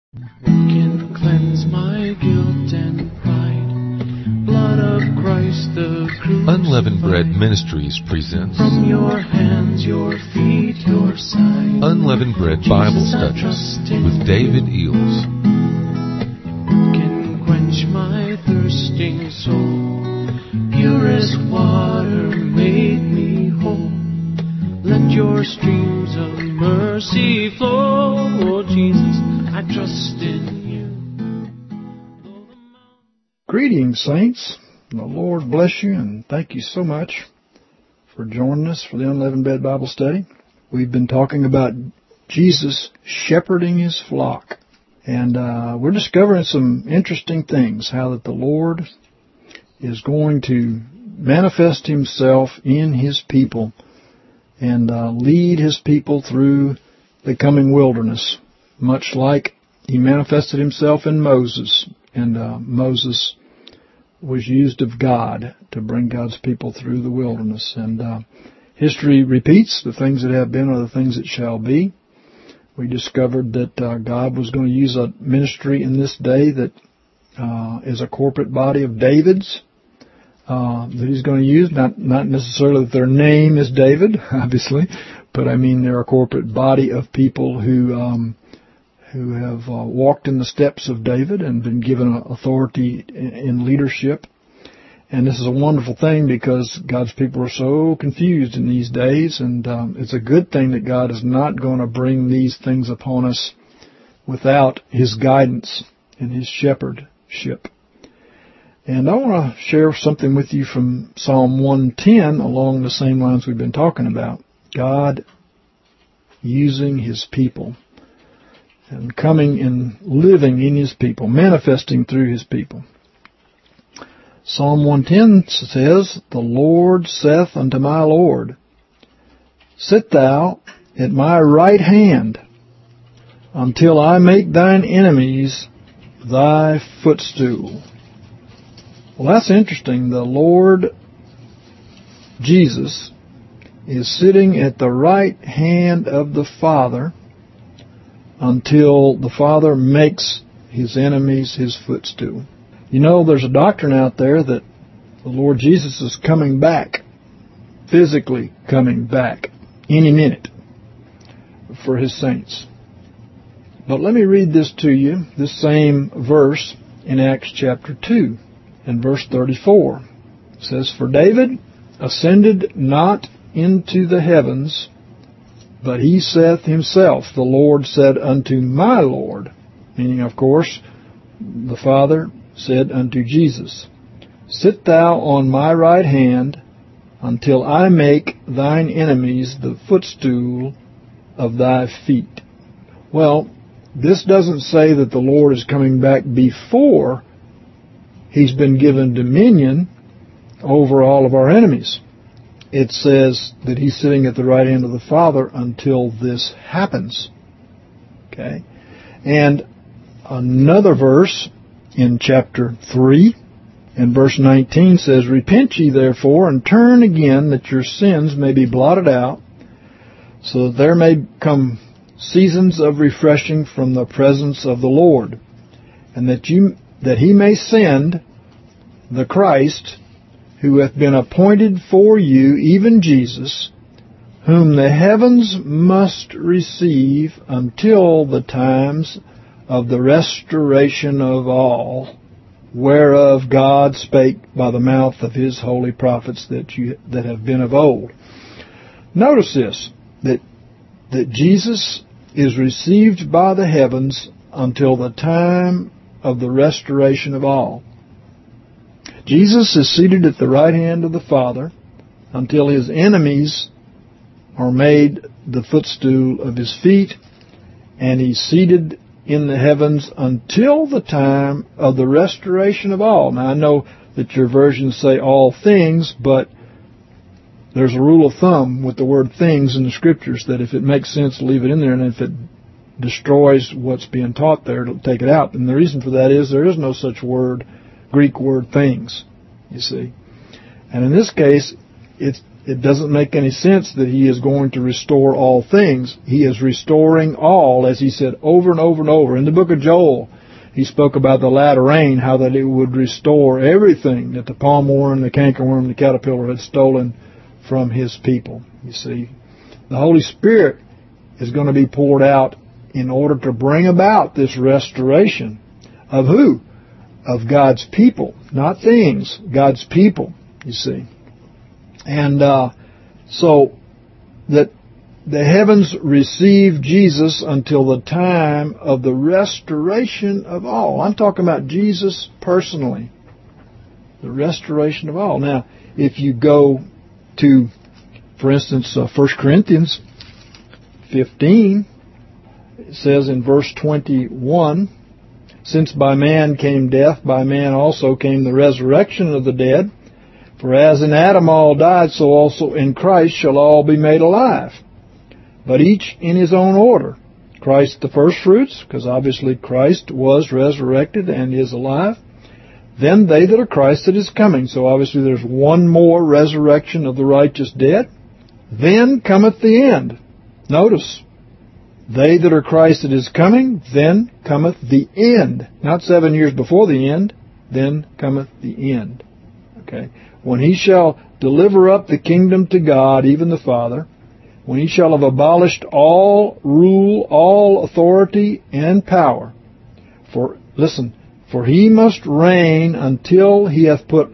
What can cleanse my guilt and pride? Blood of Christ the crucified. Unleavened Bread Ministries presents From your hands, your feet, your side. Unleavened Bread Bible Studies with David Eels. What can quench my thirsting soul? Purest water made me whole. Let your streams of mercy flow. Oh, Jesus, I trust in you. Greetings, saints. The Lord bless you, and thank you so much for joining us for the Unleavened Bread Bible Study. We've been talking about Jesus shepherding his flock, and we're discovering some interesting things, how that the Lord is going to manifest himself in his people and lead his people through the coming wilderness, much like he manifested himself in Moses, and Moses was used of God to bring God's people through the wilderness. And history repeats. The things that have been are the things that shall be. We discovered that God was going to use a ministry in this day that is a corporate body of David's, that he's going to use, not necessarily that their name is David, obviously, but I mean they're a corporate body of people who have walked in the steps of David and been given authority in leadership. And this is a wonderful thing because God's people are so confused in these days, and it's a good thing that God is not going to bring these things upon us without his guidance and his shepherdship. And I want to share something with you from Psalm 110 along the same lines we've been talking about. God using his people and coming and living in his people, manifesting through his people. Psalm 110 says, "The Lord saith unto my Lord, Sit thou at my right hand, until I make thine enemies thy footstool." Well, that's interesting. The Lord Jesus is sitting at the right hand of the Father until the Father makes his enemies his footstool. You know, there's a doctrine out there that the Lord Jesus is coming back, physically coming back, any minute for his saints. But let me read this to you, this same verse in Acts chapter 2. In verse 34, it says, "For David ascended not into the heavens, but he saith himself, The Lord said unto my Lord," meaning, of course, the Father said unto Jesus, "Sit thou on my right hand, until I make thine enemies the footstool of thy feet." Well, this doesn't say that the Lord is coming back before he's been given dominion over all of our enemies. It says that he's sitting at the right hand of the Father until this happens. Okay? And another verse in chapter 3, in verse 19 says, "Repent ye therefore, and turn again, that your sins may be blotted out, so that there may come seasons of refreshing from the presence of the Lord, and that he may send the Christ, who hath been appointed for you, even Jesus, whom the heavens must receive until the times of the restoration of all, whereof God spake by the mouth of his holy prophets that have been of old." Notice this, that Jesus is received by the heavens until the time of the restoration of all. Jesus is seated at the right hand of the Father until his enemies are made the footstool of his feet, and he's seated in the heavens until the time of the restoration of all. Now, I know that your versions say all things, but there's a rule of thumb with the word things in the Scriptures that if it makes sense, leave it in there, and if it destroys what's being taught there, it'll take it out. And the reason for that is there is no such word, Greek word things, you see. And in this case, it it doesn't make any sense that He is going to restore all things. He is restoring all, as He said over and over and over. In the book of Joel, He spoke about the latter rain, how that it would restore everything that the palmworm, the cankerworm, the caterpillar had stolen from His people. You see, the Holy Spirit is going to be poured out in order to bring about this restoration of who? Of God's people, not things, God's people, you see. And so that the heavens receive Jesus until the time of the restoration of all. I'm talking about Jesus personally. The restoration of all. Now, if you go to, for instance, 1 Corinthians 15, it says in verse 21, since by man came death, by man also came the resurrection of the dead. For as in Adam all died, so also in Christ shall all be made alive. But each in his own order. Christ the firstfruits, because obviously Christ was resurrected and is alive. Then they that are Christ that is coming. So obviously there's one more resurrection of the righteous dead. Then cometh the end. Notice, they that are Christ that is coming, then cometh the end. Not 7 years before the end, then cometh the end. Okay. When He shall deliver up the kingdom to God, even the Father, when He shall have abolished all rule, all authority, and power. For He must reign until He hath put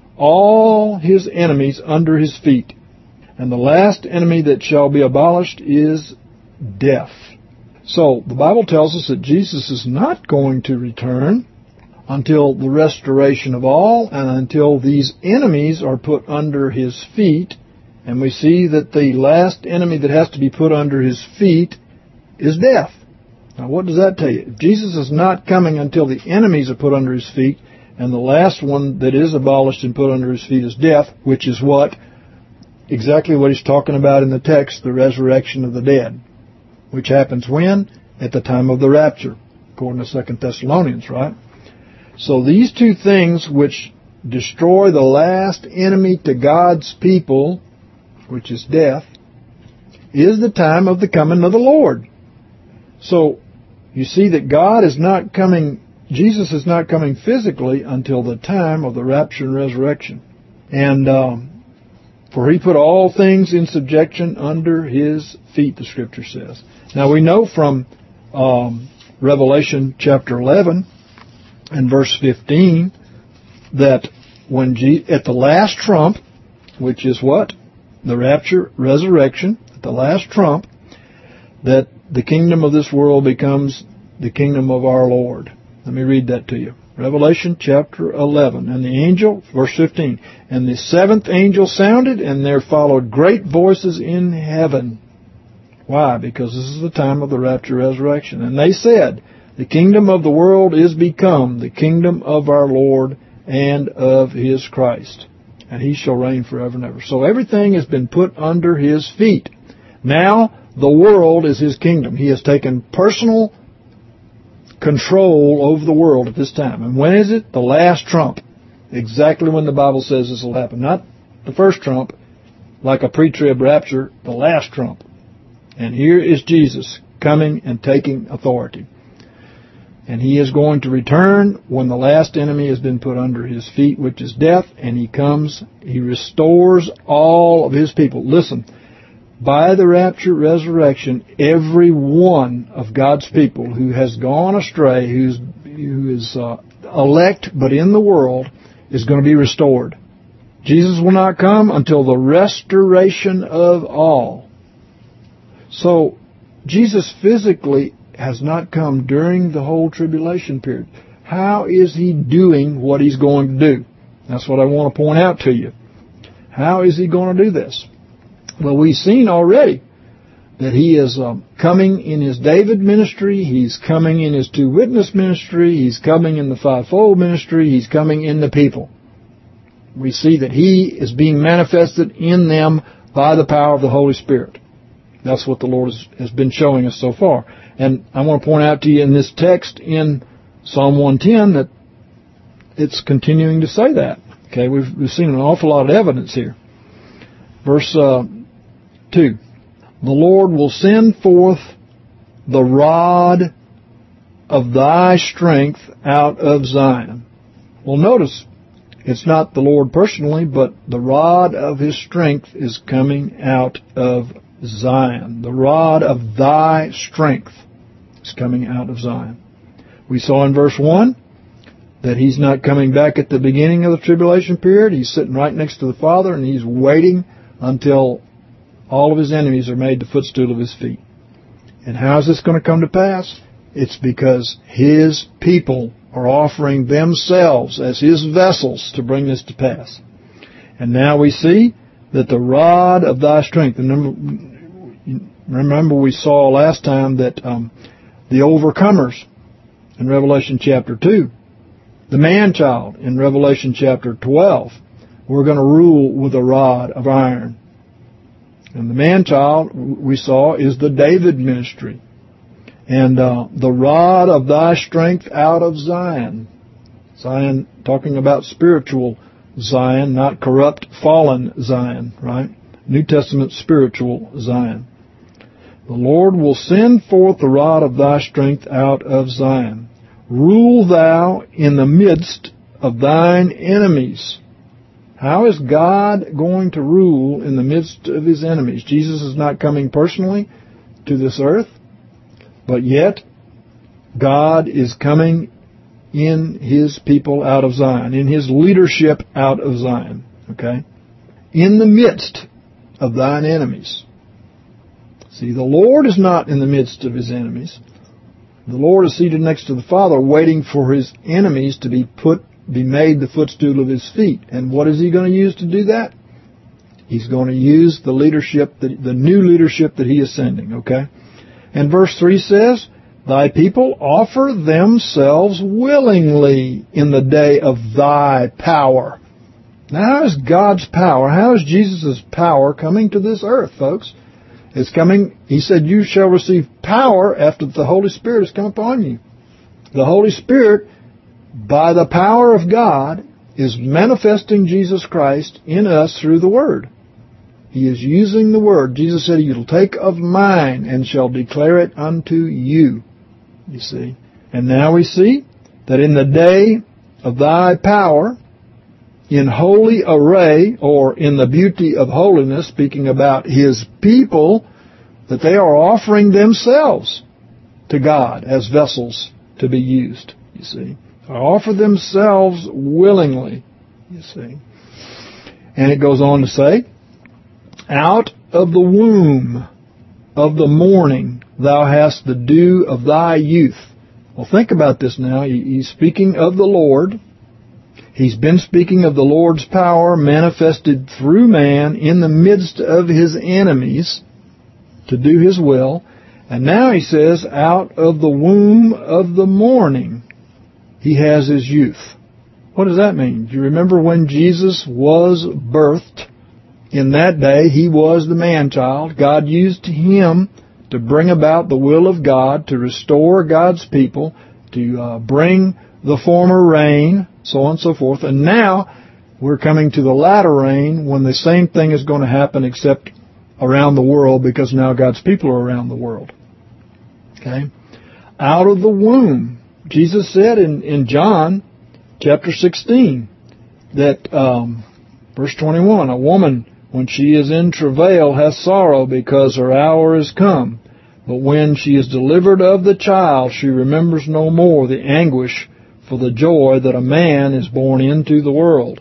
all His enemies under His feet. And the last enemy that shall be abolished is death. So, the Bible tells us that Jesus is not going to return until the restoration of all and until these enemies are put under His feet. And we see that the last enemy that has to be put under His feet is death. Now, what does that tell you? If Jesus is not coming until the enemies are put under His feet, and the last one that is abolished and put under His feet is death, which is what? Exactly what He's talking about in the text, the resurrection of the dead. Which happens when? At the time of the rapture, according to 2 Thessalonians, right? So these two things which destroy the last enemy to God's people, which is death, is the time of the coming of the Lord. So you see that God is not coming, Jesus is not coming physically until the time of the rapture and resurrection. And for He put all things in subjection under His feet, the Scripture says. Now we know from Revelation chapter 11 and verse 15 that when at the last trump, which is what? The rapture, resurrection, at the last trump, that the kingdom of this world becomes the kingdom of our Lord. Let me read that to you. Revelation chapter 11. And the angel, verse 15, and the seventh angel sounded, and there followed great voices in heaven. Why? Because this is the time of the rapture resurrection. And they said, the kingdom of the world is become the kingdom of our Lord and of His Christ. And He shall reign forever and ever. So everything has been put under His feet. Now the world is His kingdom. He has taken personal control over the world at this time. And when is it? The last trump. Exactly when the Bible says this will happen. Not the first trump, like a pre-trib rapture, the last trump. And here is Jesus coming and taking authority. And He is going to return when the last enemy has been put under His feet, which is death, and He comes, He restores all of His people. Listen, by the rapture, resurrection, every one of God's people who has gone astray, who is elect but in the world, is going to be restored. Jesus will not come until the restoration of all. So, Jesus physically has not come during the whole tribulation period. How is He doing what He's going to do? That's what I want to point out to you. How is He going to do this? Well, we've seen already that He is coming in His David ministry. He's coming in His two witness ministry. He's coming in the fivefold ministry. He's coming in the people. We see that He is being manifested in them by the power of the Holy Spirit. That's what the Lord has been showing us so far. And I want to point out to you in this text in Psalm 110 that it's continuing to say that. Okay, we've seen an awful lot of evidence here. Verse 2. The Lord will send forth the rod of thy strength out of Zion. Well, notice, it's not the Lord personally, but the rod of His strength is coming out of Zion. The rod of thy strength is coming out of Zion. We saw in verse 1 that He's not coming back at the beginning of the tribulation period. He's sitting right next to the Father, and He's waiting until all of His enemies are made the footstool of His feet. And how is this going to come to pass? It's because His people are offering themselves as His vessels to bring this to pass. And now we see that the rod of thy strength, and remember we saw last time that the overcomers in Revelation chapter 2, the man-child in Revelation chapter 12, we're going to rule with a rod of iron. And the man-child, we saw, is the David ministry. And the rod of thy strength out of Zion. Zion, talking about spiritual Zion, not corrupt, fallen Zion, right? New Testament spiritual Zion. The Lord will send forth the rod of thy strength out of Zion. Rule thou in the midst of thine enemies. How is God going to rule in the midst of His enemies? Jesus is not coming personally to this earth, but yet God is coming in His people out of Zion, in His leadership out of Zion, okay? In the midst of thine enemies. See, the Lord is not in the midst of His enemies. The Lord is seated next to the Father, waiting for His enemies to be made the footstool of His feet. And what is He going to use to do that? He's going to use the leadership, the new leadership that He is sending, okay? And verse 3 says, thy people offer themselves willingly in the day of thy power. Now, how is God's power, how is Jesus' power coming to this earth, folks? It's coming, He said, you shall receive power after the Holy Spirit has come upon you. The Holy Spirit, by the power of God, is manifesting Jesus Christ in us through the Word. He is using the Word. Jesus said, you'll take of mine and shall declare it unto you. You see. And now we see that in the day of thy power, in holy array, or in the beauty of holiness, speaking about His people, that they are offering themselves to God as vessels to be used, you see. They offer themselves willingly, you see. And it goes on to say, out of the womb of the morning thou hast the dew of thy youth. Well, think about this now. He's speaking of the Lord. He's been speaking of the Lord's power manifested through man in the midst of His enemies to do His will. And now He says, out of the womb of the morning He has His youth. What does that mean? Do you remember when Jesus was birthed? In that day, He was the man-child. God used Him to bring about the will of God, to restore God's people, to bring the former rain, so on and so forth. And now we're coming to the latter rain when the same thing is going to happen except around the world, because now God's people are around the world. Okay? Out of the womb. Jesus said in John chapter 16 that, verse 21, a woman, when she is in travail, has sorrow because her hour is come. But when she is delivered of the child, she remembers no more the anguish for the joy that a man is born into the world.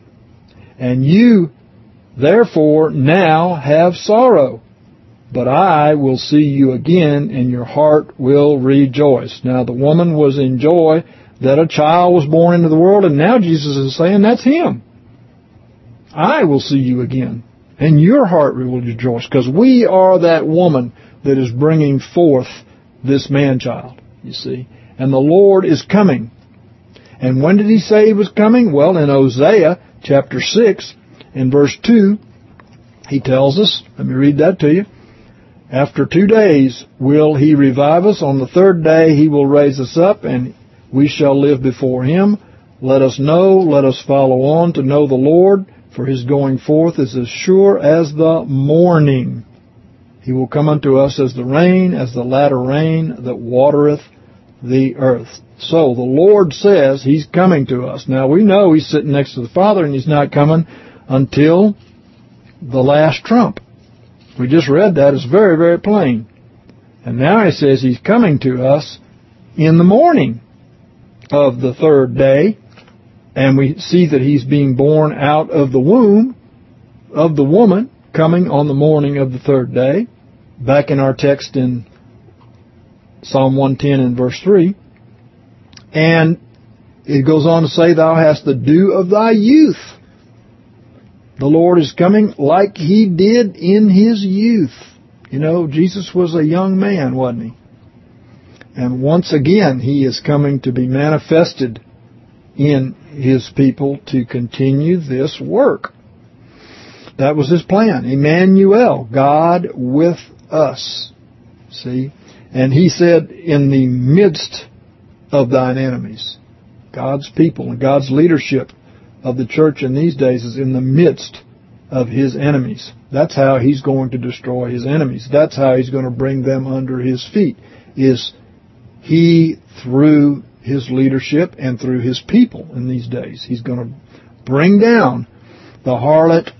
And you, therefore, now have sorrow, but I will see you again, and your heart will rejoice. Now, the woman was in joy that a child was born into the world, and now Jesus is saying, that's Him. I will see you again, and your heart will rejoice, because we are that woman that is bringing forth this man-child, you see. And the Lord is coming. And when did He say He was coming? Well, in Hosea chapter 6, in verse 2, He tells us, let me read that to you. After 2 days will He revive us. On the third day He will raise us up, and we shall live before Him. Let us know, let us follow on to know the Lord. For his going forth is as sure as the morning. He will come unto us as the rain, as the latter rain that watereth the earth. So the Lord says He's coming to us. Now we know He's sitting next to the Father, and He's not coming until the last trump. We just read that. It's very, very plain. And now He says He's coming to us in the morning of the third day. And we see that He's being born out of the womb of the woman, coming on the morning of the third day. Back in our text in Psalm 110 and verse 3. And it goes on to say, Thou hast the dew of thy youth. The Lord is coming like He did in His youth. You know, Jesus was a young man, wasn't He? And once again, He is coming to be manifested in His people to continue this work. That was His plan. Emmanuel, God with us. See? And He said, in the midst of thine enemies. God's people and God's leadership of the church in these days is in the midst of His enemies. That's how He's going to destroy His enemies. That's how He's going to bring them under His feet. Is He, through His leadership and through His people in these days, He's going to bring down the harlot,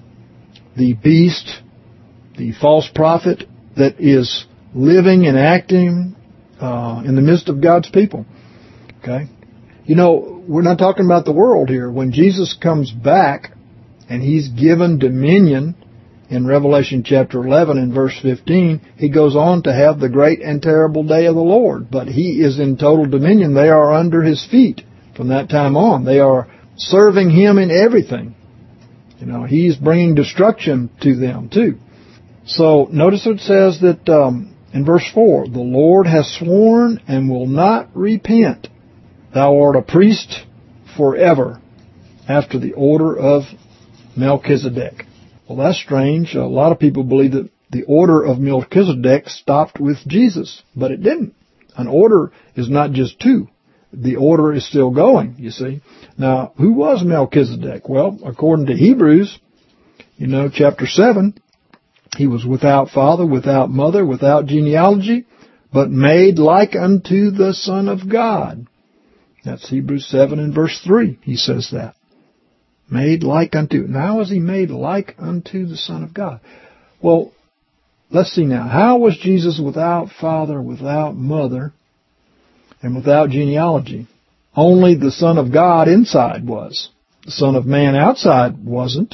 the beast, the false prophet that is living and acting in the midst of God's people. Okay? You know, we're not talking about the world here. When Jesus comes back and He's given dominion in Revelation chapter 11 and verse 15, He goes on to have the great and terrible day of the Lord. But He is in total dominion. They are under His feet from that time on. They are serving Him in everything. You know, He's bringing destruction to them too. So notice it says that in verse 4, the Lord has sworn and will not repent. Thou art a priest forever after the order of Melchizedek. Well, that's strange. A lot of people believe that the order of Melchizedek stopped with Jesus, but it didn't. An order is not just two. The order is still going, you see. Now, who was Melchizedek? Well, according to Hebrews, you know, chapter 7, he was without father, without mother, without genealogy, but made like unto the Son of God. That's Hebrews 7 and verse 3. He says that. Made like unto. Now how is He made like unto the Son of God? Well, let's see now. How was Jesus without father, without mother, and without genealogy? Only the Son of God inside was. The Son of Man outside wasn't.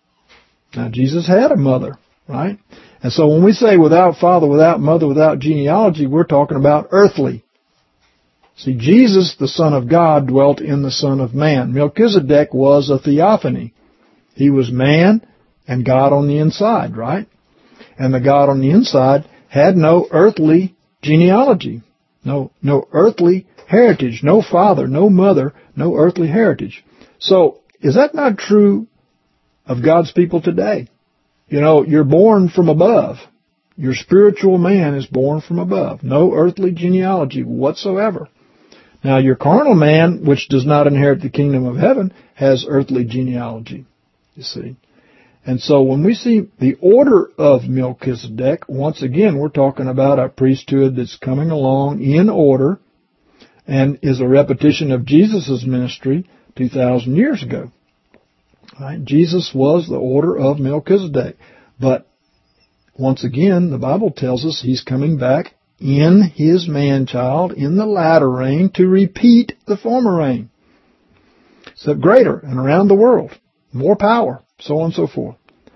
Now, Jesus had a mother, right? And so when we say without father, without mother, without genealogy, we're talking about earthly. See, Jesus, the Son of God, dwelt in the Son of Man. Melchizedek was a theophany. He was man and God on the inside, right? And the God on the inside had no earthly genealogy, no earthly heritage, no father, no mother, no earthly heritage. So, is that not true of God's people today? You know, you're born from above. Your spiritual man is born from above. No earthly genealogy whatsoever. Now, your carnal man, which does not inherit the kingdom of heaven, has earthly genealogy, you see. And so when we see the order of Melchizedek, once again, we're talking about a priesthood that's coming along in order and is a repetition of Jesus' ministry 2,000 years ago. Right? Jesus was the order of Melchizedek. But once again, the Bible tells us He's coming back in His man-child in the latter reign to repeat the former reign. So greater and around the world. More power. So on and so forth.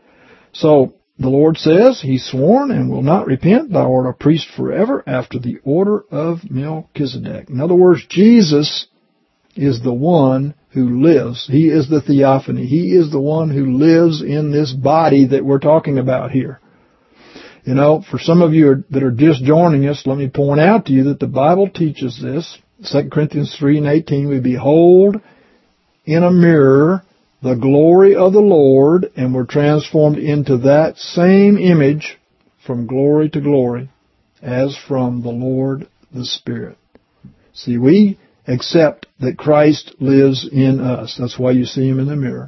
So the Lord says He's sworn and will not repent. Thou art a priest forever after the order of Melchizedek. In other words, Jesus is the one who lives. He is the theophany. He is the one who lives in this body that we're talking about here. You know, for some of you that are just joining us, let me point out to you that the Bible teaches this. 2 Corinthians 3 and 18, we behold in a mirror the glory of the Lord, and we're transformed into that same image from glory to glory as from the Lord the Spirit. See, we accept that Christ lives in us. That's why you see Him in the mirror.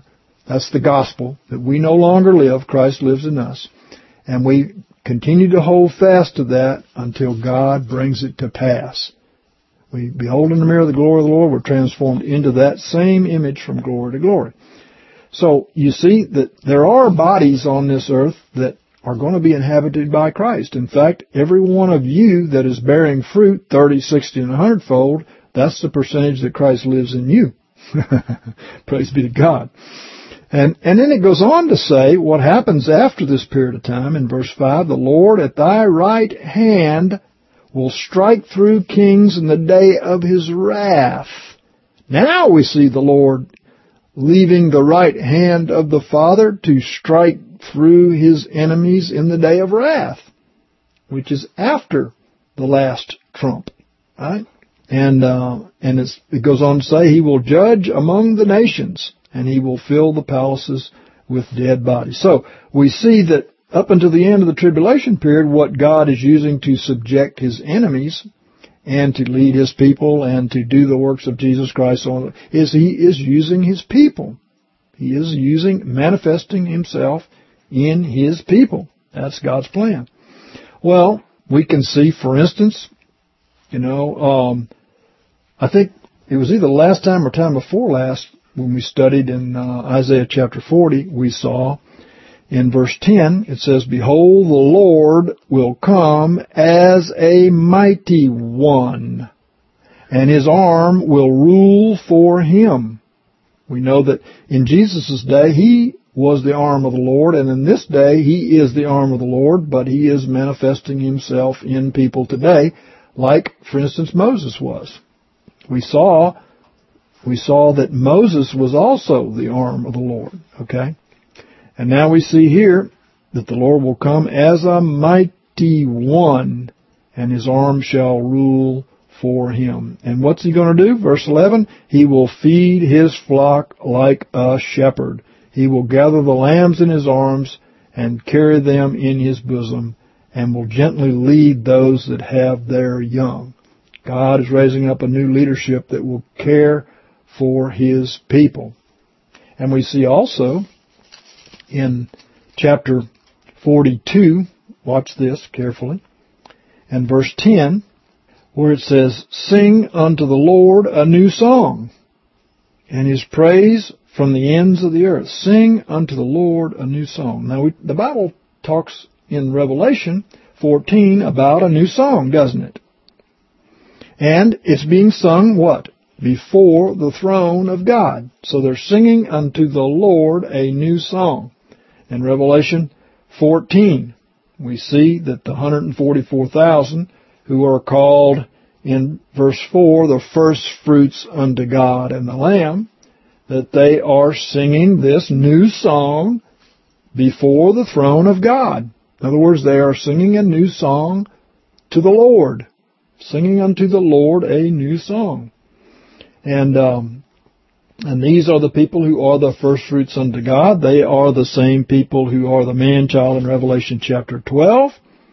That's the gospel, that we no longer live, Christ lives in us. And we continue to hold fast to that until God brings it to pass. We behold in the mirror the glory of the Lord. We're transformed into that same image from glory to glory. So you see that there are bodies on this earth that are going to be inhabited by Christ. In fact, every one of you that is bearing fruit, 30, 60, and 100-fold, that's the percentage that Christ lives in you. Praise be to God. And then it goes on to say what happens after this period of time in verse 5, the Lord at thy right hand will strike through kings in the day of his wrath. Now we see the Lord leaving the right hand of the Father to strike through his enemies in the day of wrath, which is after the last trump, right? And it goes on to say, he will judge among the nations, and he will fill the palaces with dead bodies. So we see that up until the end of the tribulation period, what God is using to subject his enemies and to lead his people and to do the works of Jesus Christ is he is using his people. He is manifesting himself in his people. That's God's plan. Well, we can see, for instance, I think it was either last time or time before last when we studied in Isaiah chapter 40, we saw in verse 10, it says, behold, the Lord will come as a mighty one, and his arm will rule for him. We know that in Jesus' day, he was the arm of the Lord, and in this day, he is the arm of the Lord, but he is manifesting himself in people today, like, for instance, Moses was. We saw that Moses was also the arm of the Lord, okay? And now we see here that the Lord will come as a mighty one, and his arm shall rule for him. And what's he going to do? Verse 11, he will feed his flock like a shepherd. He will gather the lambs in his arms and carry them in his bosom, and will gently lead those that have their young. God is raising up a new leadership that will care for his people. And we see also in chapter 42, watch this carefully, and verse 10, where it says, sing unto the Lord a new song, and his praise from the ends of the earth. Sing unto the Lord a new song. Now, the Bible talks in Revelation 14 about a new song, doesn't it? And it's being sung, what? Before the throne of God. So they're singing unto the Lord a new song. In Revelation 14, we see that the 144,000 who are called in verse 4, the first fruits unto God and the Lamb, that they are singing this new song before the throne of God. In other words, they are singing a new song to the Lord. Singing unto the Lord a new song. And these are the people who are the first fruits unto God. They are the same people who are the man-child in Revelation chapter 12.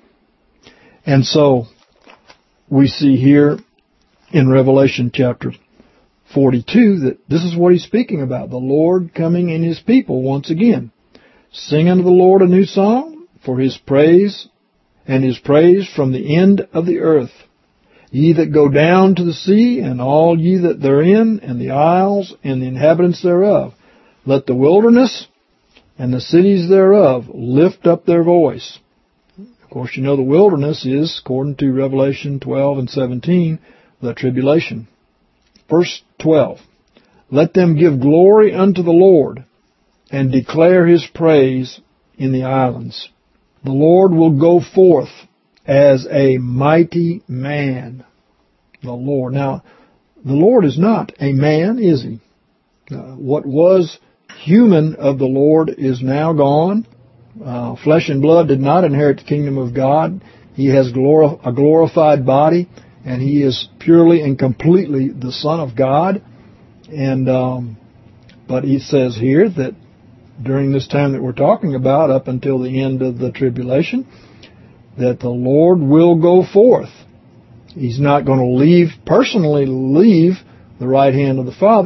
And so we see here in Revelation chapter 42 that this is what he's speaking about. The Lord coming in his people once again. Sing unto the Lord a new song for his praise, and his praise from the end of the earth. Ye that go down to the sea, and all ye that therein, and the isles, and the inhabitants thereof, let the wilderness and the cities thereof lift up their voice. Of course, you know the wilderness is, according to Revelation 12 and 17, the tribulation. Verse 12, let them give glory unto the Lord, and declare his praise in the islands. The Lord will go forth as a mighty man. The Lord. Now, the Lord is not a man, is he? What was human of the Lord is now gone. Flesh and blood did not inherit the kingdom of God. He has a glorified body, and he is purely and completely the Son of God. And but he says here that during this time that we're talking about, up until the end of the tribulation, that the Lord will go forth. He's not going to personally leave the right hand of the Father.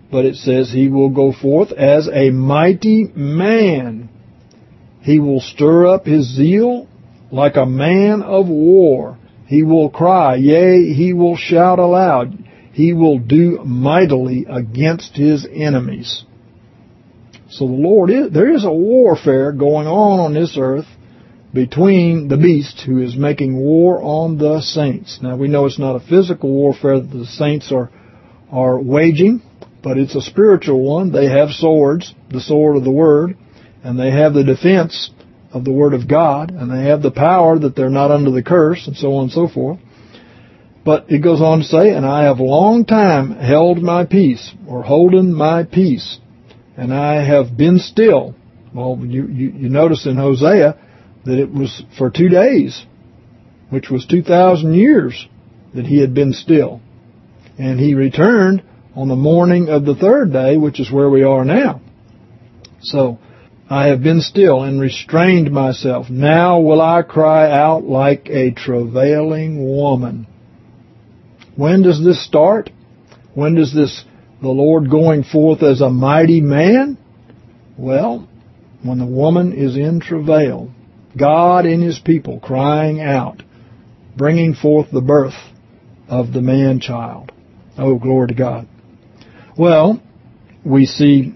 but it says he will go forth as a mighty man. He will stir up his zeal like a man of war. He will cry, yea, he will shout aloud. He will do mightily against his enemies. So there is a warfare going on this earth between the beast who is making war on the saints. Now we know it's not a physical warfare that the saints are waging, but it's a spiritual one. They have swords, the sword of the Word, and they have the defense of the Word of God, and they have the power that they're not under the curse, and so on and so forth. But it goes on to say, and I have long time held my peace, or holden my peace, and I have been still. Well, you notice in Hosea that it was for 2 days, which was 2,000 years that he had been still. And he returned on the morning of the third day, which is where we are now. So, I have been still and restrained myself. Now will I cry out like a travailing woman. When does this start? When does the Lord going forth as a mighty man? Well, when the woman is in travail. God in His people crying out, bringing forth the birth of the man-child. Oh, glory to God. Well, we see,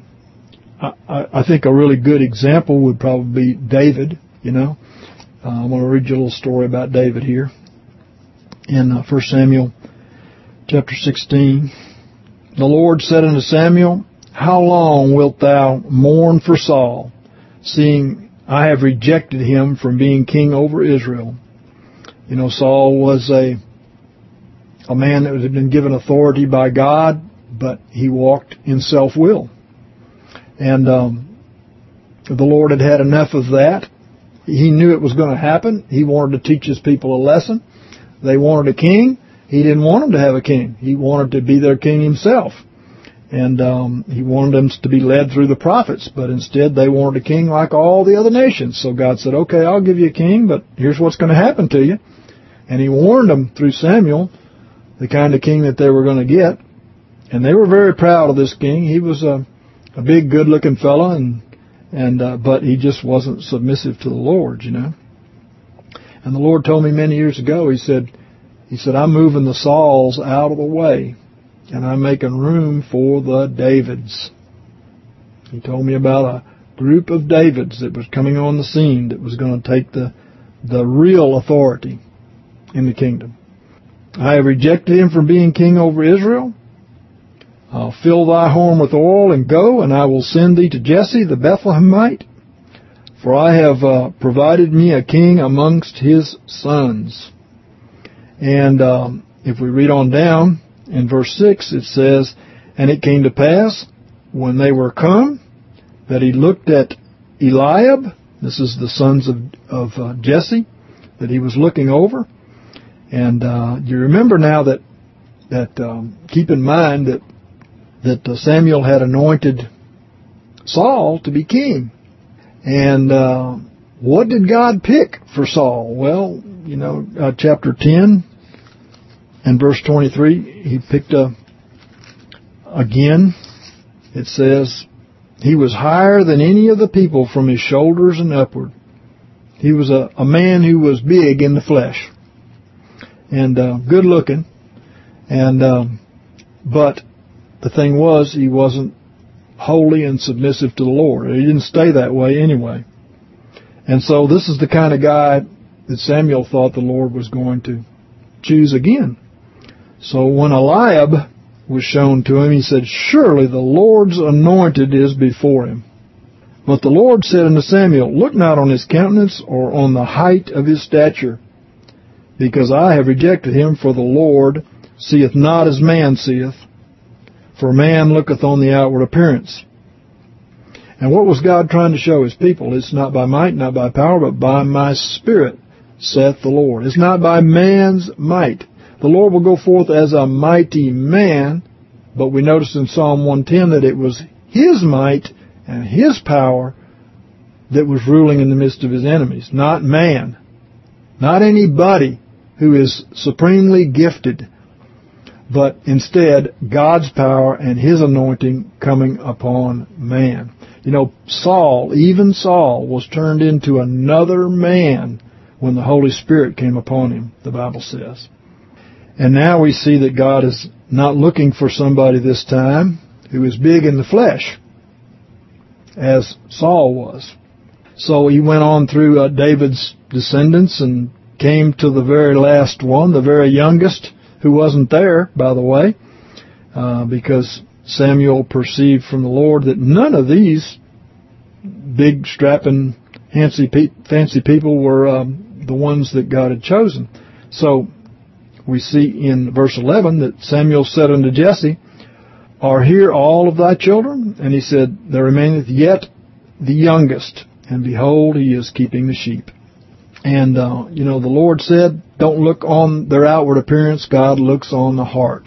I think a really good example would probably be David, I'm going to read you a little story about David here. In 1 Samuel chapter 16, the Lord said unto Samuel, How long wilt thou mourn for Saul, seeing I have rejected him from being king over Israel? Saul was a man that had been given authority by God, but he walked in self-will. And the Lord had had enough of that. He knew it was going to happen. He wanted to teach His people a lesson. They wanted a king. He didn't want them to have a king. He wanted to be their king Himself. And He wanted them to be led through the prophets. But instead, they wanted a king like all the other nations. So God said, okay, I'll give you a king, but here's what's going to happen to you. And He warned them through Samuel the kind of king that they were going to get. And they were very proud of this king. He was a big, good-looking fella, but he just wasn't submissive to the Lord, And the Lord told me many years ago, He said, I'm moving the Sauls out of the way, and I'm making room for the Davids. He told me about a group of Davids that was coming on the scene that was going to take the real authority in the kingdom. I have rejected him from being king over Israel. I'll fill thy horn with oil and go, and I will send thee to Jesse the Bethlehemite, for I have provided me a king amongst his sons. And if we read on down in verse 6, it says, And it came to pass, when they were come, that he looked at Eliab, this is the sons of Jesse, that he was looking over. And you remember now that keep in mind that Samuel had anointed Saul to be king. And what did God pick for Saul? Well, chapter 10 and verse 23, he picked again, it says, he was higher than any of the people from his shoulders and upward. He was a man who was big in the flesh and good looking. And but the thing was, he wasn't holy and submissive to the Lord. He didn't stay that way anyway. And so this is the kind of guy that Samuel thought the Lord was going to choose again. So when Eliab was shown to him, he said, Surely the Lord's anointed is before him. But the Lord said unto Samuel, Look not on his countenance or on the height of his stature, because I have rejected him, for the Lord seeth not as man seeth. For man looketh on the outward appearance. And what was God trying to show His people? It's not by might, not by power, but by my Spirit, saith the Lord. It's not by man's might. The Lord will go forth as a mighty man, but we notice in Psalm 110 that it was His might and His power that was ruling in the midst of His enemies, not man. Not anybody who is supremely gifted. but instead God's power and His anointing coming upon man. You know, Saul, even Saul, was turned into another man when the Holy Spirit came upon him, the Bible says. And now we see that God is not looking for somebody this time who is big in the flesh, as Saul was. So he went on through David's descendants and came to the very last one, the very youngest, who wasn't there, by the way, because Samuel perceived from the Lord that none of these big, strapping, fancy people were the ones that God had chosen. So we see in verse 11 that Samuel said unto Jesse, Are here all of thy children? And he said, There remaineth yet the youngest, and behold, he is keeping the sheep. And, the Lord said, don't look on their outward appearance, God looks on the heart.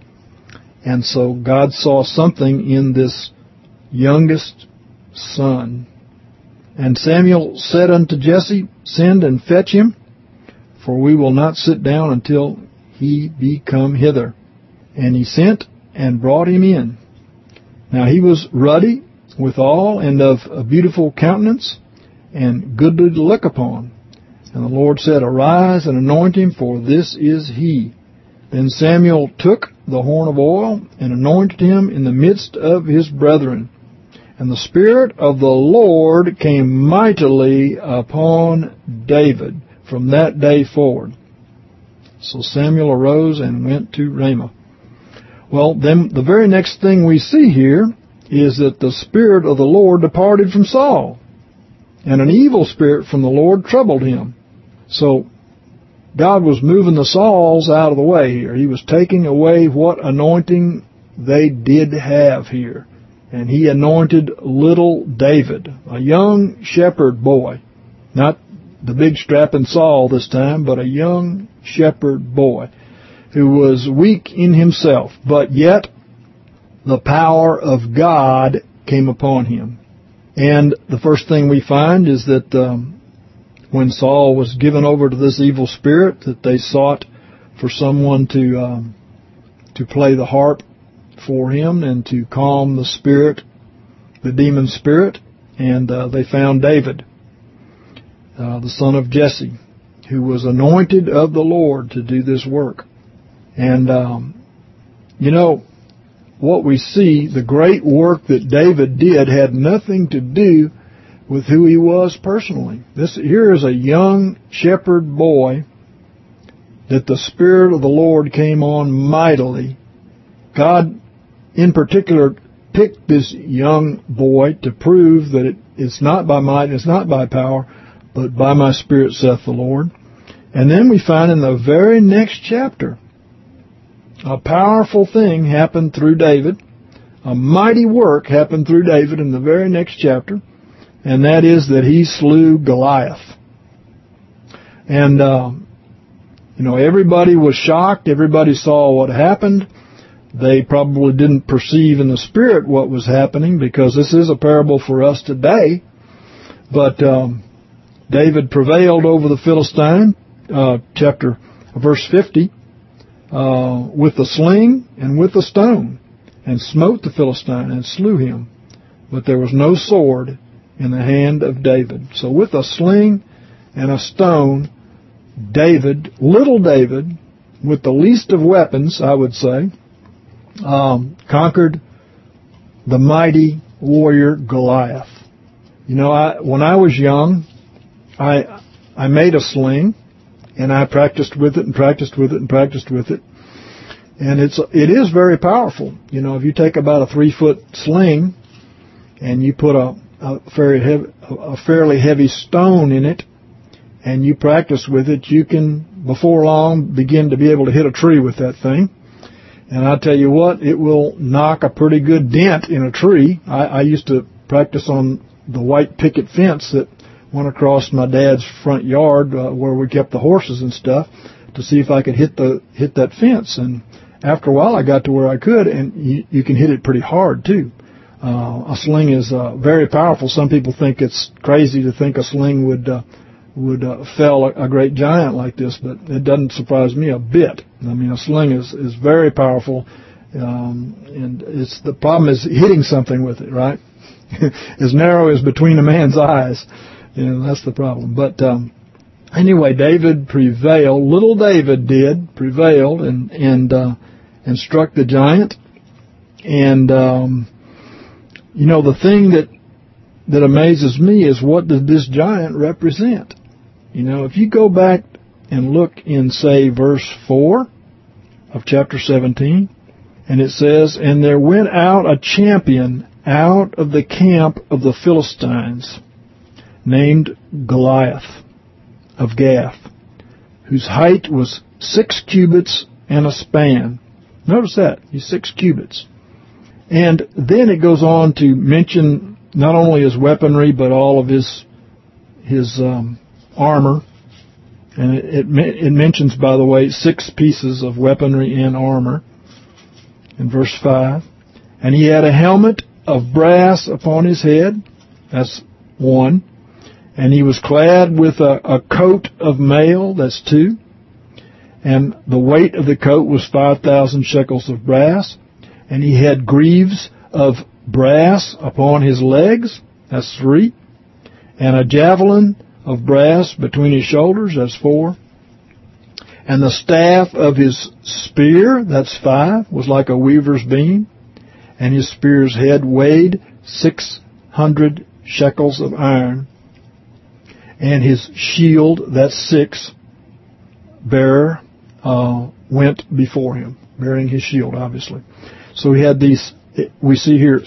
And so God saw something in this youngest son. And Samuel said unto Jesse, Send and fetch him, for we will not sit down until he be come hither. And he sent and brought him in. Now he was ruddy withal, and of a beautiful countenance, and goodly to look upon. And the Lord said, Arise and anoint him, for this is he. Then Samuel took the horn of oil and anointed him in the midst of his brethren. And the Spirit of the Lord came mightily upon David from that day forward. So Samuel arose and went to Ramah. Well, then the very next thing we see here is that the Spirit of the Lord departed from Saul, and an evil spirit from the Lord troubled him. So God was moving the Sauls out of the way here. He was taking away what anointing they did have here. And he anointed little David, a young shepherd boy. Not the big strapping Saul this time, but a young shepherd boy who was weak in himself, but yet the power of God came upon him. And the first thing we find is that when Saul was given over to this evil spirit, that they sought for someone to play the harp for him and to calm the spirit, the demon spirit, and they found David, the son of Jesse, who was anointed of the Lord to do this work. And, what we see, the great work that David did had nothing to do with who he was personally. Here is a young shepherd boy that the Spirit of the Lord came on mightily. God, in particular, picked this young boy to prove that it's not by might, it's not by power, but by my Spirit, saith the Lord. And then we find in the very next chapter, a powerful thing happened through David. A mighty work happened through David in the very next chapter. And that is that he slew Goliath. And, everybody was shocked. Everybody saw what happened. They probably didn't perceive in the spirit what was happening, because this is a parable for us today. But David prevailed over the Philistine, verse 50, with the sling and with the stone, and smote the Philistine and slew him. But there was no sword in the hand of David. So with a sling and a stone, little David, with the least of weapons, I would say, conquered the mighty warrior Goliath. When I was young, I made a sling, and I practiced with it and practiced with it and practiced with it. And it is very powerful. If you take about a 3-foot sling and you put a fairly heavy stone in it, and you practice with it, you can, before long, begin to be able to hit a tree with that thing. And I tell you what, it will knock a pretty good dent in a tree. I used to practice on the white picket fence that went across my dad's front yard where we kept the horses and stuff, to see if I could hit that fence. And after a while, I got to where I could, and you can hit it pretty hard too. A sling is very powerful. Some people think it's crazy to think a sling would fell a great giant like this, but it doesn't surprise me a bit. I mean, a sling is very powerful, and the problem is hitting something with it, right? As narrow as between a man's eyes, that's the problem. But anyway, David prevailed. Little David prevailed and struck the giant. And the thing that amazes me is, what does this giant represent? If you go back and look in, say, verse 4 of chapter 17, and it says, "And there went out a champion out of the camp of the Philistines, named Goliath of Gath, whose height was 6 cubits and a span." Notice that, he's 6 cubits. And then it goes on to mention not only his weaponry, but all of his armor. And it mentions, by the way, 6 pieces of weaponry and armor in verse 5. "And he had a helmet of brass upon his head." That's 1. "And he was clad with a coat of mail." That's 2. "And the weight of the coat was 5,000 shekels of brass. And he had greaves of brass upon his legs." That's 3. "And a javelin of brass between his shoulders." That's 4. "And the staff of his spear," that's 5, "was like a weaver's beam. And his spear's head weighed 600 shekels of iron. And his shield," that's 6, "bearer went before him," bearing his shield, obviously. So he had these, we see here,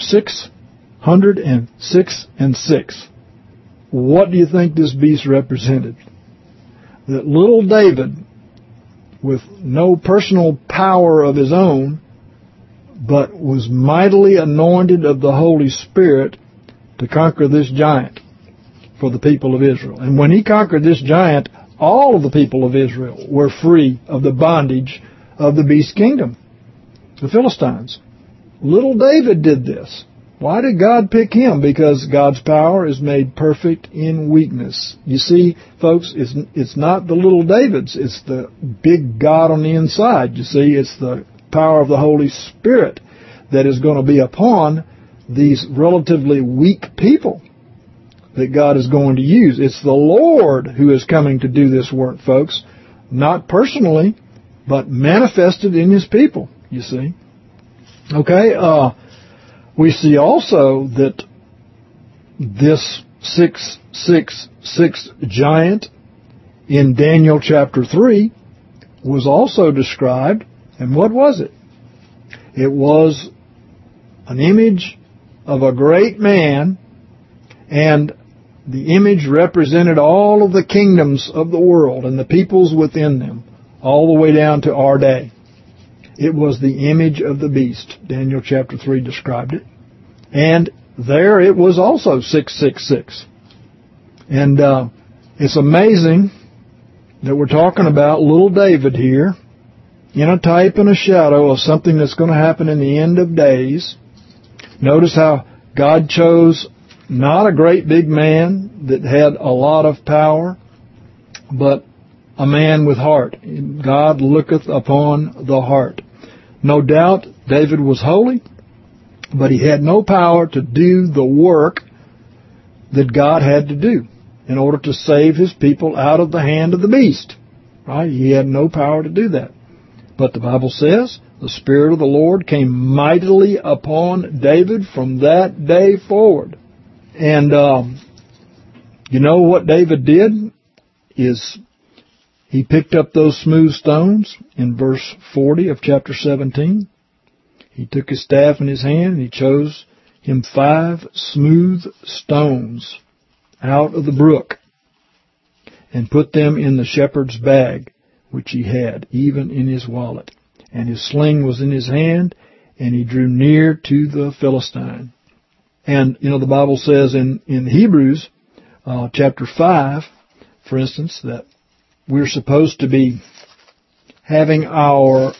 606 and 6. What do you think this beast represented? That little David, with no personal power of his own, but was mightily anointed of the Holy Spirit to conquer this giant for the people of Israel. And when he conquered this giant, all of the people of Israel were free of the bondage of the beast kingdom, the Philistines. Little David did this. Why did God pick him? Because God's power is made perfect in weakness. You see, folks, it's not the little Davids. It's the big God on the inside. You see, it's the power of the Holy Spirit that is going to be upon these relatively weak people that God is going to use. It's the Lord who is coming to do this work, folks. Not personally, but manifested in His people, you see. Okay, we see also that this 666 giant in Daniel chapter 3 was also described. And what was it? It was an image of a great man, and the image represented all of the kingdoms of the world and the peoples within them, all the way down to our day. It was the image of the beast. Daniel chapter 3 described it. And there it was also 666. And it's amazing that we're talking about little David here, in a type and a shadow of something that's going to happen in the end of days. Notice how God chose not a great big man that had a lot of power, but a man with heart. God looketh upon the heart. No doubt David was holy, but he had no power to do the work that God had to do in order to save His people out of the hand of the beast. Right? He had no power to do that. But the Bible says the Spirit of the Lord came mightily upon David from that day forward. And you know what David did is he picked up those smooth stones in verse 40 of chapter 17. He took his staff in his hand and he chose him 5 smooth stones out of the brook and put them in the shepherd's bag, which he had, even in his wallet. And his sling was in his hand, and he drew near to the Philistine. And, the Bible says in Hebrews chapter 5, for instance, that we're supposed to be having our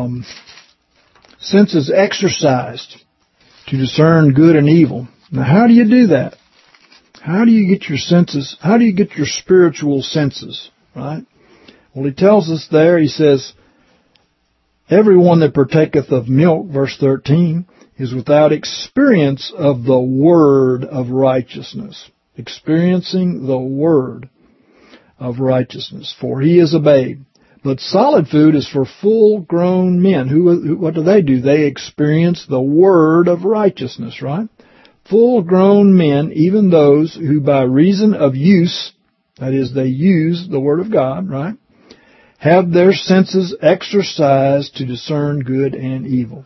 senses exercised to discern good and evil. Now, how do you do that? How do you get your senses? How do you get your spiritual senses? Right? Well, he tells us there, he says, everyone that partaketh of milk, verse 13, is without experience of the word of righteousness. Experiencing the word of righteousness. For he is a babe. But solid food is for full-grown men. What do? They experience the word of righteousness, right? Full-grown men, even those who by reason of use, that is, they use the word of God, right, have their senses exercised to discern good and evil.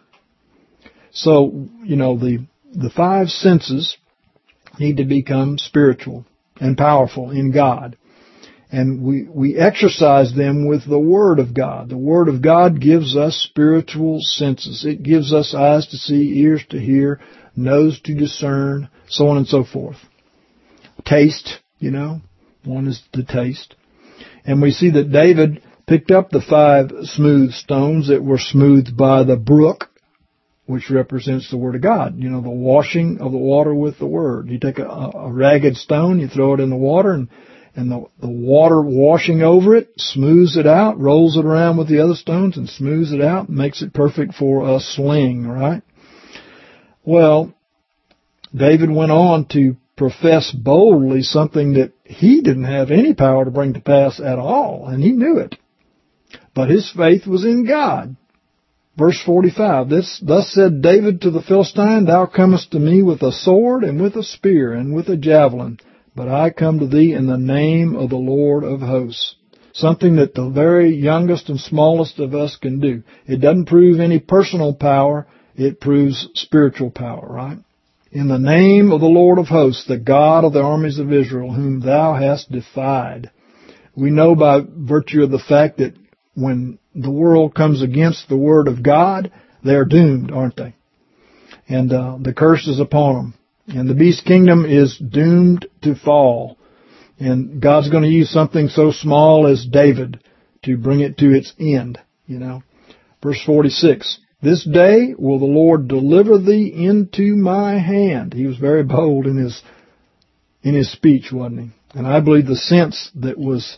So, the five senses need to become spiritual and powerful in God. And we exercise them with the Word of God. The Word of God gives us spiritual senses. It gives us eyes to see, ears to hear, nose to discern, so on and so forth. Taste, one is the taste. And we see that David picked up the 5 smooth stones that were smoothed by the brook, which represents the Word of God. The washing of the water with the Word. You take a ragged stone, you throw it in the water, and the water washing over it smooths it out, rolls it around with the other stones and smooths it out, makes it perfect for a sling, right? Well, David went on to profess boldly something that he didn't have any power to bring to pass at all, and he knew it. But his faith was in God. Verse 45, Thus said David to the Philistine, Thou comest to me with a sword and with a spear and with a javelin, but I come to thee in the name of the Lord of hosts. Something that the very youngest and smallest of us can do. It doesn't prove any personal power, it proves spiritual power, right? In the name of the Lord of hosts, the God of the armies of Israel, whom thou hast defied. We know by virtue of the fact that when the world comes against the Word of God, they're doomed, aren't they? And the curse is upon them. And the beast kingdom is doomed to fall. And God's going to use something so small as David to bring it to its end, Verse 46, This day will the Lord deliver thee into my hand. He was very bold in his speech, wasn't he? And I believe the sense that was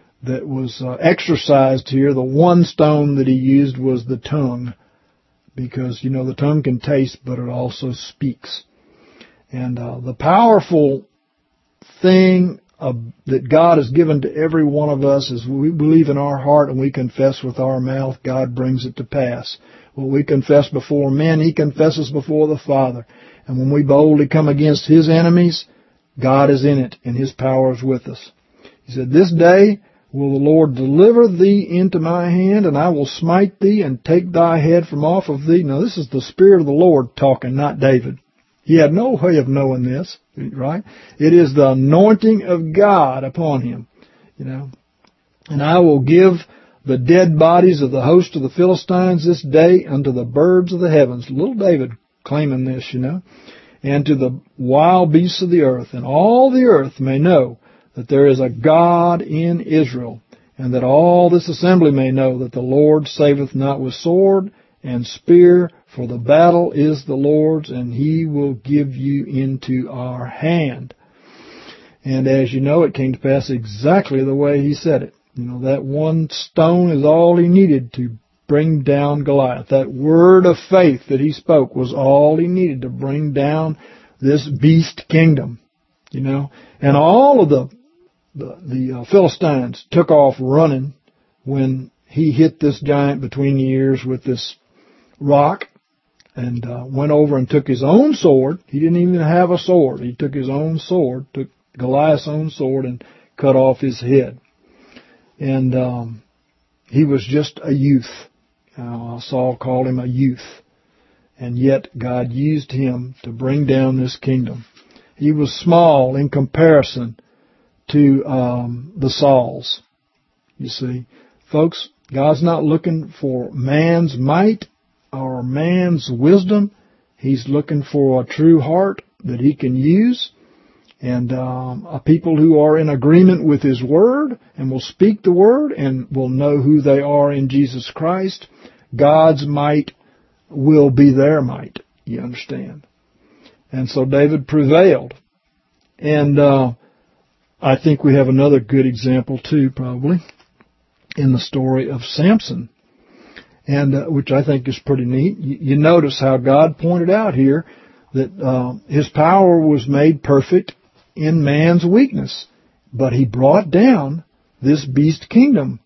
exercised here, the one stone that he used was the tongue. Because, the tongue can taste, but it also speaks. And the powerful thing that God has given to every one of us is we believe in our heart and we confess with our mouth, God brings it to pass. What we confess before men, He confesses before the Father. And when we boldly come against His enemies, God is in it and His power is with us. He said, This day will the Lord deliver thee into my hand, and I will smite thee and take thy head from off of thee. Now this is the Spirit of the Lord talking, not David. He had no way of knowing this, right? It is the anointing of God upon him, And I will give the dead bodies of the host of the Philistines this day unto the birds of the heavens. Little David claiming this, And to the wild beasts of the earth. And all the earth may know that there is a God in Israel, and that all this assembly may know that the Lord saveth not with sword and spear, for the battle is the Lord's, and He will give you into our hand. And as you know, it came to pass exactly the way he said it. That one stone is all he needed to bring down Goliath. That word of faith that he spoke was all he needed to bring down this beast kingdom. And all of the Philistines took off running when he hit this giant between the ears with this rock and went over and took his own sword. He didn't even have a sword. He took his own sword, took Goliath's own sword and cut off his head. And he was just a youth. Saul called him a youth. And yet God used him to bring down this kingdom. He was small in comparison to the Sauls. You see, folks, God's not looking for man's might or man's wisdom. He's looking for a true heart that He can use, and a people who are in agreement with His Word and will speak the Word and will know who they are in Jesus Christ. God's might will be their might, you understand. And so David prevailed. And I think we have another good example too, probably, in the story of Samson, and which I think is pretty neat. You notice how God pointed out here that his power was made perfect in man's weakness, but he brought down this beast kingdom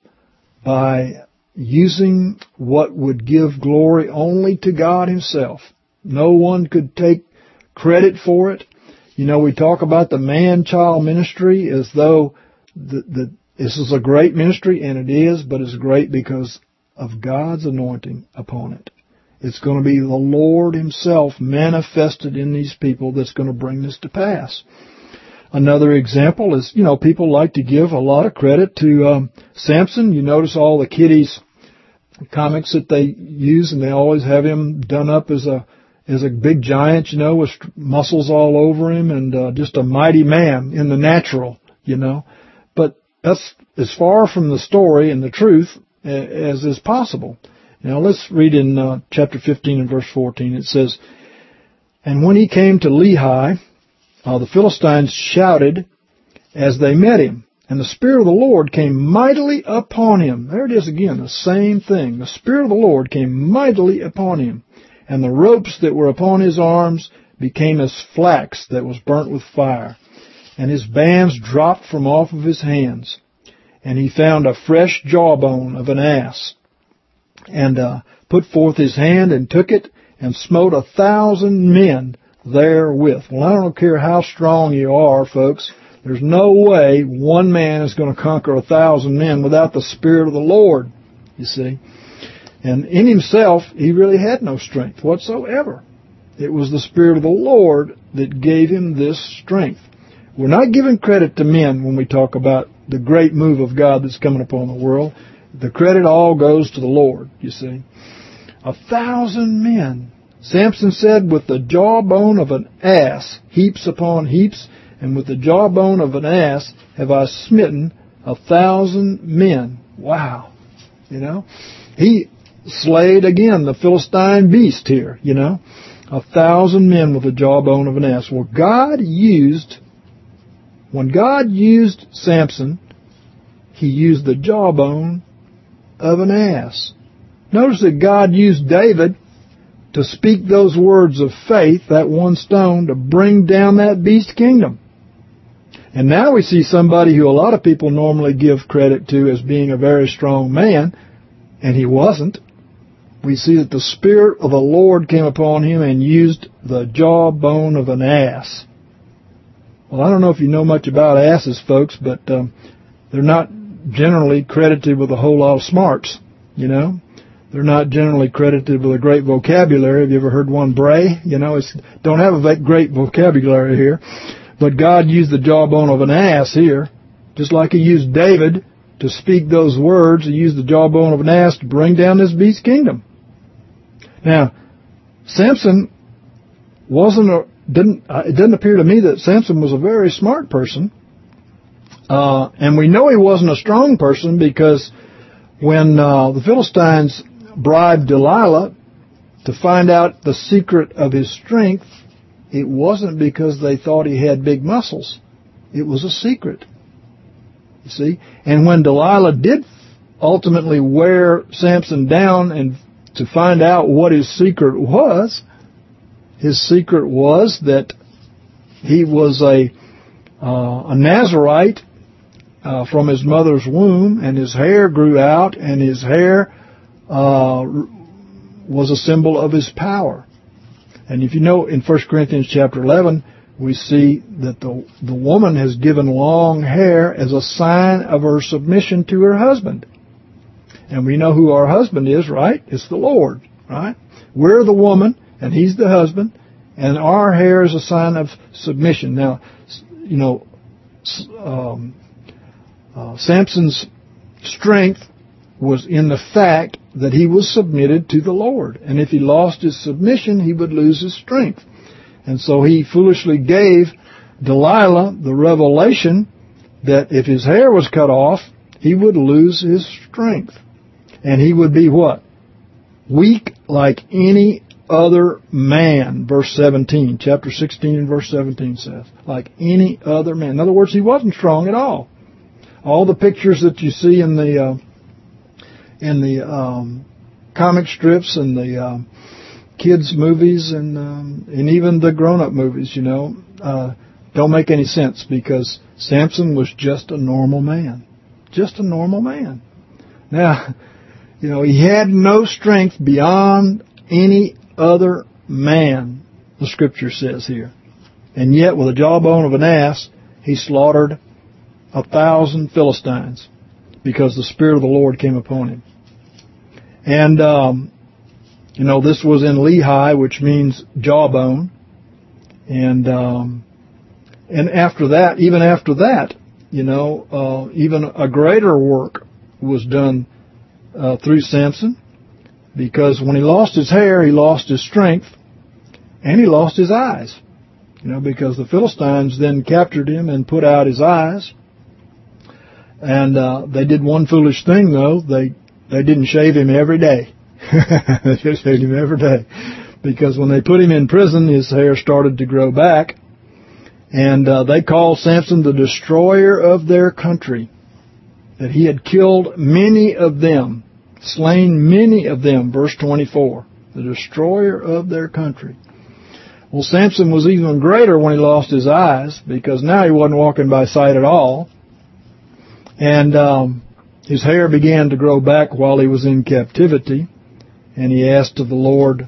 by using what would give glory only to God himself. No one could take credit for it. You know, we talk about the man-child ministry as though this is a great ministry, and it is, but it's great because of God's anointing upon it. It's going to be the Lord himself manifested in these people that's going to bring this to pass. Another example is, you know, people like to give a lot of credit to Samson. You notice all the kiddies comics that they use, and they always have him done up as a big giant, you know, with muscles all over him, and just a mighty man in the natural, you know. But that's as far from the story and the truth as is possible. Now let's read in chapter 15 and verse 14. It says, "And when he came to Lehi, the Philistines shouted as they met him, and the Spirit of the Lord came mightily upon him." There it is again, the same thing. The Spirit of the Lord came mightily upon him, and the ropes that were upon his arms became as flax that was burnt with fire, and his bands dropped from off of his hands. And he found a fresh jawbone of an ass, and put forth his hand and took it, and smote 1,000 men therewith. Well, I don't care how strong you are, folks. There's no way one man is going to conquer 1,000 men without the Spirit of the Lord, you see. And in himself, he really had no strength whatsoever. It was the Spirit of the Lord that gave him this strength. We're not giving credit to men when we talk about the great move of God that's coming upon the world. The credit all goes to the Lord, you see. 1,000 men. Samson said, "With the jawbone of an ass, heaps upon heaps, and with the jawbone of an ass have I smitten 1,000 men." Wow. You know, he slayed again the Philistine beast here, you know. 1,000 men with the jawbone of an ass. Well, when God used Samson, he used the jawbone of an ass. Notice that God used David to speak those words of faith, that one stone, to bring down that beast kingdom. And now we see somebody who a lot of people normally give credit to as being a very strong man, and he wasn't. We see that the Spirit of the Lord came upon him and used the jawbone of an ass. Well, I don't know if you know much about asses, folks, but they're not generally credited with a whole lot of smarts, you know. They're not generally credited with a great vocabulary. Have you ever heard one bray? You know, don't have a great vocabulary here. But God used the jawbone of an ass here, just like he used David to speak those words. He used the jawbone of an ass to bring down this beast kingdom. Now, Samson it doesn't appear to me that Samson was a very smart person. And we know he wasn't a strong person because when the Philistines bribed Delilah to find out the secret of his strength, it wasn't because they thought he had big muscles. It was a secret. You see? And when Delilah did ultimately wear Samson down and to find out what his secret was that he was a Nazirite from his mother's womb, and his hair grew out, and his hair was a symbol of his power. And if you know, in 1 Corinthians chapter 11, we see that the woman has given long hair as a sign of her submission to her husband. And we know who our husband is, right? It's the Lord, right? We're the woman, and he's the husband, and our hair is a sign of submission. Now, you know, Samson's strength was in the fact that he was submitted to the Lord. And if he lost his submission, he would lose his strength. And so he foolishly gave Delilah the revelation that if his hair was cut off, he would lose his strength. And he would be what? Weak like any other man, verse 17. Chapter 16 and verse 17 says, like any other man. In other words, he wasn't strong at all. All the pictures that you see in the comic strips and the kids' movies and even the grown-up movies, don't make any sense, because Samson was just a normal man. Just a normal man. Now, he had no strength beyond any other man, the Scripture says here. And yet, with the jawbone of an ass, he slaughtered 1,000 Philistines, because the Spirit of the Lord came upon him. And, this was in Lehi, which means jawbone. And after that, even a greater work was done through Samson, because when he lost his hair, he lost his strength, and he lost his eyes. Because the Philistines then captured him and put out his eyes. And they did one foolish thing, though. They didn't shave him every day. They just shaved him every day. Because when they put him in prison, his hair started to grow back. And they called Samson the destroyer of their country. That he had killed many of them, slain many of them, verse 24. The destroyer of their country. Well, Samson was even greater when he lost his eyes, because now he wasn't walking by sight at all. And his hair began to grow back while he was in captivity. And he asked of the Lord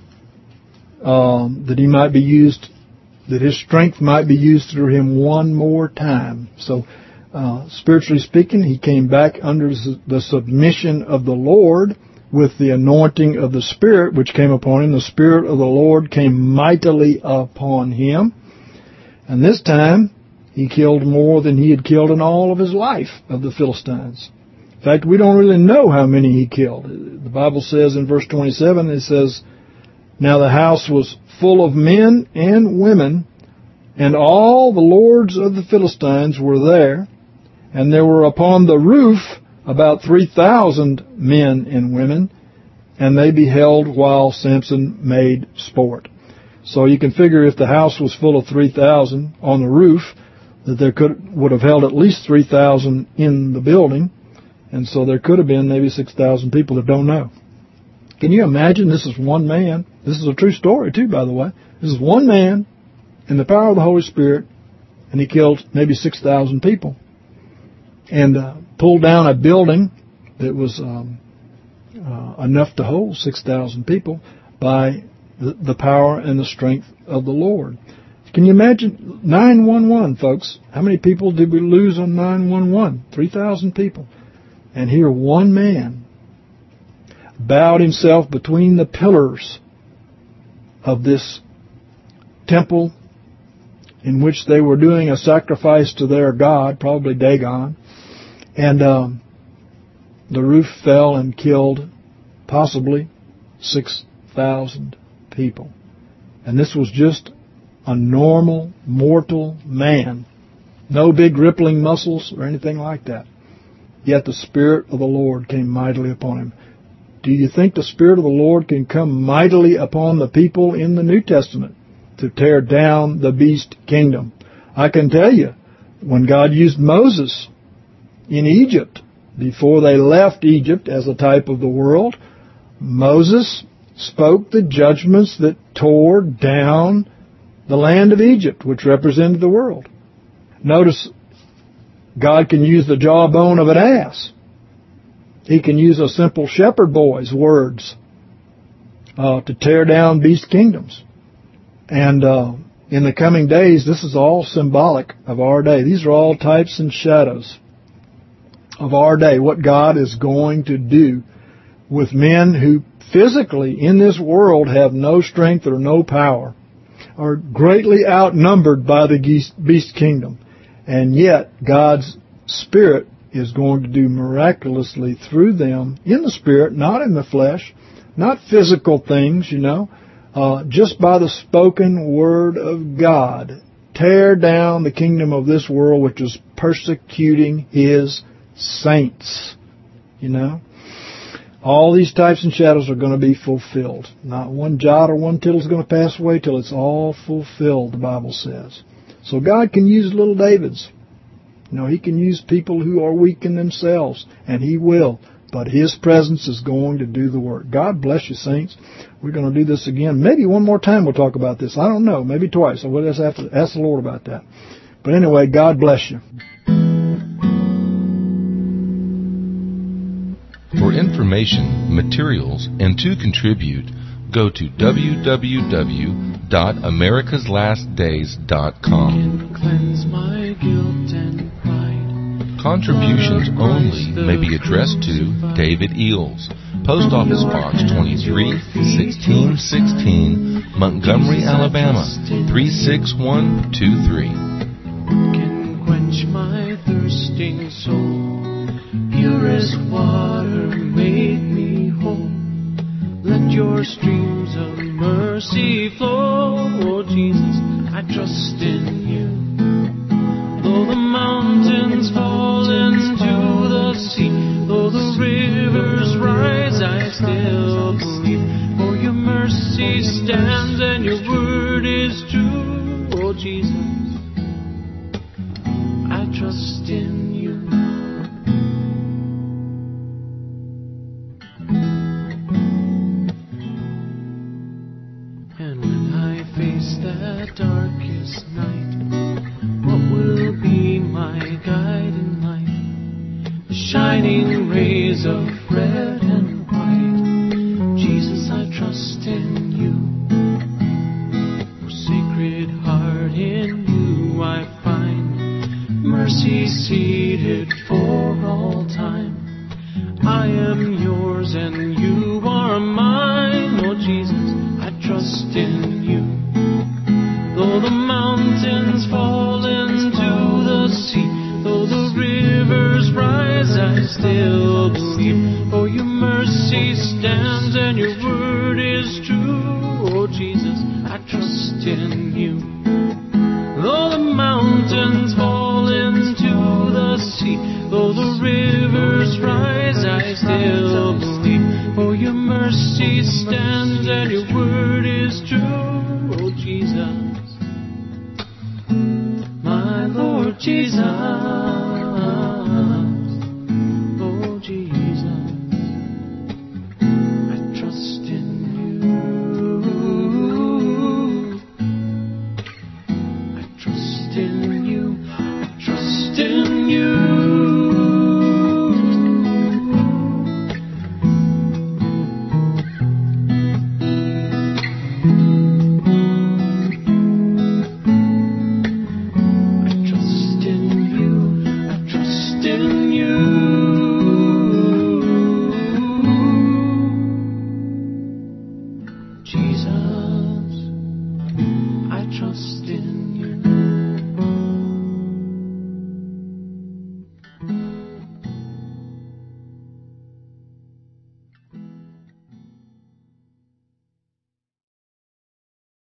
that he might be used, that his strength might be used through him one more time. So, spiritually speaking, he came back under the submission of the Lord with the anointing of the Spirit, which came upon him. The Spirit of the Lord came mightily upon him. And this time, he killed more than he had killed in all of his life of the Philistines. In fact, we don't really know how many he killed. The Bible says in verse 27, it says, "Now the house was full of men and women, and all the lords of the Philistines were there, and there were upon the roof about 3,000 men and women, and they beheld while Samson made sport." So you can figure if the house was full of 3,000 on the roof, that there would have held at least 3,000 in the building, and so there could have been maybe 6,000 people that don't know. Can you imagine? This is one man. This is a true story, too, by the way. This is one man in the power of the Holy Spirit, and he killed maybe 6,000 people and pulled down a building that was enough to hold 6,000 people by the power and the strength of the Lord. Can you imagine 911, folks? How many people did we lose on 911? 3,000 people. And here one man bowed himself between the pillars of this temple in which they were doing a sacrifice to their god, probably Dagon. And the roof fell and killed possibly 6,000 people. And this was just a normal, mortal man. No big rippling muscles or anything like that. Yet the Spirit of the Lord came mightily upon him. Do you think the Spirit of the Lord can come mightily upon the people in the New Testament to tear down the beast kingdom? I can tell you, when God used Moses in Egypt, before they left Egypt as a type of the world, Moses spoke the judgments that tore down the land of Egypt, which represented the world. Notice, God can use the jawbone of an ass. He can use a simple shepherd boy's words to tear down beast kingdoms. And in the coming days, this is all symbolic of our day. These are all types and shadows of our day, what God is going to do with men who physically in this world have no strength or no power, are greatly outnumbered by the beast kingdom. And yet, God's Spirit is going to do miraculously through them in the Spirit, not in the flesh, not physical things, just by the spoken word of God. Tear down the kingdom of this world which is persecuting His saints, All these types and shadows are going to be fulfilled. Not one jot or one tittle is going to pass away till it's all fulfilled, the Bible says. So God can use little Davids. You know, He can use people who are weak in themselves, and He will. But His presence is going to do the work. God bless you, saints. We're going to do this again. Maybe one more time we'll talk about this. I don't know. Maybe twice. So we'll just have to ask the Lord about that. But anyway, God bless you. For information, materials, and to contribute, go to www.americaslastdays.com. Cleanse my guilt and pride. Contributions only may be addressed to David Eels, Post Office Box 23, 1616, Montgomery, Alabama, 36123. Can quench my thirsting soul. Purest water, make me whole. Let your streams of mercy flow. Oh Jesus, I trust in you. Though the mountains fall into the sea, though the rivers rise, I still believe. For your mercy stands and your word is true. Oh Jesus, I trust in you. And when I face that darkest night, what will be my guiding light? The shining rays of red and white. Jesus, I trust in you. For Sacred Heart, in you I find mercy seated for all time. I am yours and you are mine. Oh Jesus, I trust in you. Though the mountains fall into the sea, though the rivers rise, I still believe. For your mercy stands and your word is true. Oh Jesus, I trust in you. Though the mountains fall into the sea, though the rivers rise, I still believe. For your mercy stands and your word is true. Oh Jesus, my Lord Jesus, oh Jesus, I trust in you. I trust in you. I trust in you. Jesus, I trust in